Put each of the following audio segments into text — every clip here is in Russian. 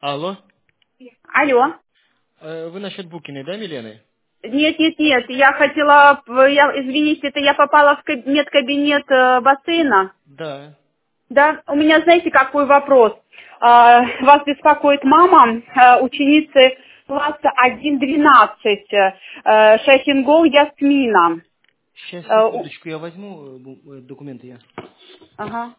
Алло. Алло. Вы насчет Букиной, да, Милены? Нет, я хотела, извините, это я попала в медкабинет бассейна. Да. Да, у меня, знаете, какой вопрос? Вас беспокоит мама ученицы класса 1-12, Шахингол Ясмина. Сейчас, Э, секундочку, я возьму документы я. Ага.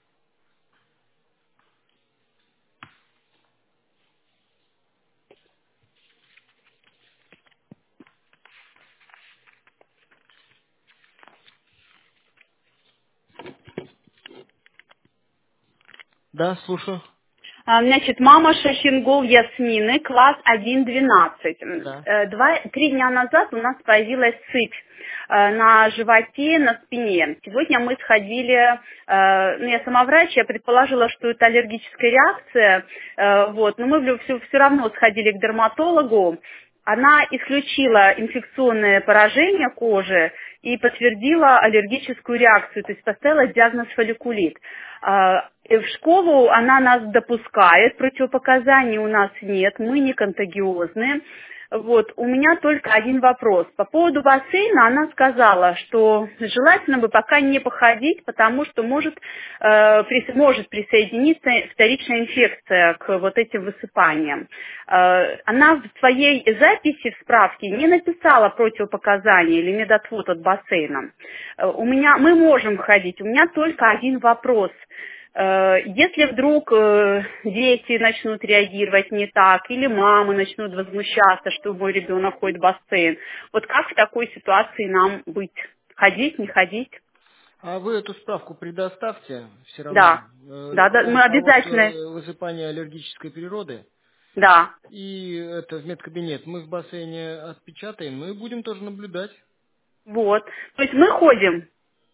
Да, слушаю. Значит, мама Шахингол Ясмины, класс 1-12. Да. 3 дня назад у нас появилась сыпь на животе, на спине. Сегодня мы сходили, я сама врач, я предположила, что это аллергическая реакция, но мы все равно сходили к дерматологу. Она исключила инфекционное поражение кожи и подтвердила аллергическую реакцию, то есть поставила диагноз фолликулит. В школу она нас допускает, противопоказаний у нас нет, мы не контагиозны. У меня только один вопрос. По поводу бассейна она сказала, что желательно бы пока не походить, потому что может присоединиться вторичная инфекция к вот этим высыпаниям. Она в своей записи в справке не написала противопоказания или медотвод от бассейна. Мы можем ходить. У меня только один вопрос. Если вдруг дети начнут реагировать не так, или мамы начнут возмущаться, что мой ребенок ходит в бассейн, вот как в такой ситуации нам быть? Ходить, не ходить? А вы эту справку предоставьте все равно Да, по да, мы поводу того, что обязательно, высыпание аллергической природы. да. И это в медкабинет. Мы в бассейне отпечатаем, ну и будем тоже наблюдать. Вот. То есть мы ходим.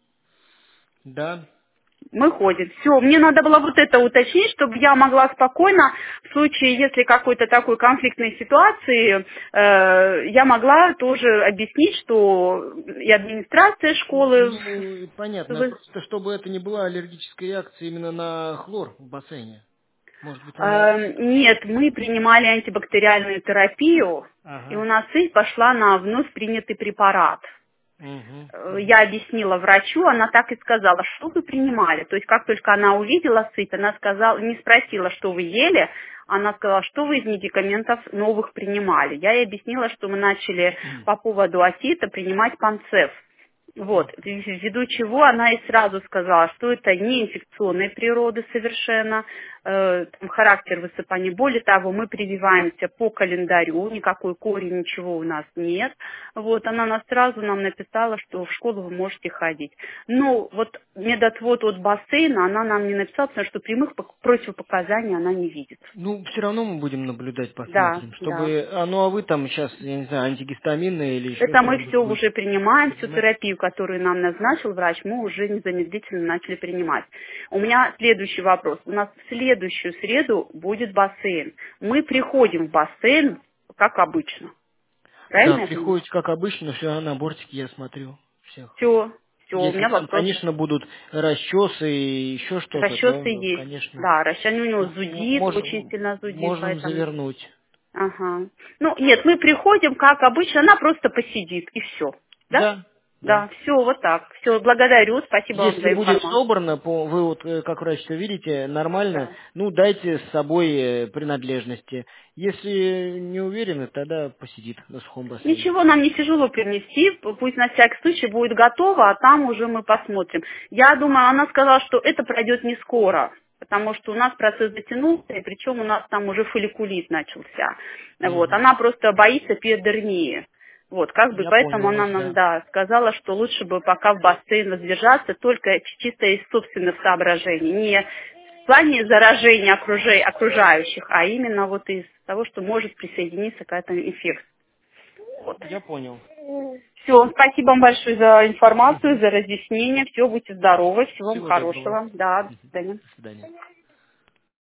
Да. Мы ходим. Все, мне надо было вот это уточнить, чтобы я могла спокойно, в случае, если какой-то такой конфликтной ситуации, я могла тоже объяснить, что и администрация школы. Ну, понятно. вы- Просто чтобы это не была аллергическая реакция именно на хлор в бассейне. Может быть, она... Нет, мы принимали антибактериальную терапию, и у Ага. нас сыпь пошла на вновь принятый препарат. Угу. Я объяснила врачу, она так и сказала, что вы принимали. То есть как только она увидела сыпь, она сказала, не спросила, что вы ели, она сказала, что вы из медикаментов новых принимали. Я ей объяснила, что мы начали по поводу отита принимать панцеф. Ввиду чего она и сразу сказала, что это не инфекционной природы совершенно, там характер высыпания. Более того, мы прививаемся по календарю, никакой кори, ничего у нас нет. Она сразу нам написала, что в школу вы можете ходить. Но медотвод от бассейна она нам не написала, потому что прямых противопоказаний она не видит. Ну, все равно мы будем наблюдать, Да, посмотрим, да. чтобы... ну, а вы там сейчас, я не знаю, антигистаминные или еще Это мы что-нибудь все будете уже принимаем, всю принимать? терапию, которую нам назначил врач, мы уже незамедлительно начали принимать. У меня следующий вопрос. У нас в следующую среду будет бассейн. Мы приходим в бассейн, как обычно. Да, Правильно я понимаю? приходите, как обычно, все на бортике, я смотрю всех. Все, у Если меня там, вопрос. конечно, будут расчесы и еще что-то, Расчесы то, есть. конечно, Да, расчет у него зудит, очень сильно зудит, можем поэтому... завернуть. Ага. Нет, мы приходим, как обычно, она просто посидит, и все. Да? Да, да. Да, все, вот так. Все, благодарю, спасибо вам Если за будет информацию. собрано, вы как врач все видите, нормально, Да. ну дайте с собой принадлежности. Если не уверены, тогда посидит на сухом бассейне. Ничего нам не тяжело принести, пусть на всякий случай будет готово, а там уже мы посмотрим. Я думаю, она сказала, что это пройдет не скоро, потому что у нас процесс затянулся, и причем у нас там уже фолликулит начался. Мгм. Она просто боится пиодермии. Я Поэтому понял она вас, нам, да. да, сказала, что лучше бы пока в бассейн воздержаться, только чисто из собственных соображений, не в плане заражения окружающих, а именно из того, что может присоединиться какая-то инфекция. Я понял. Все, спасибо вам большое за информацию, за разъяснение. Все, будьте здоровы, всего вам Всего доброго. хорошего. Да, до Мгм. свидания. До свидания.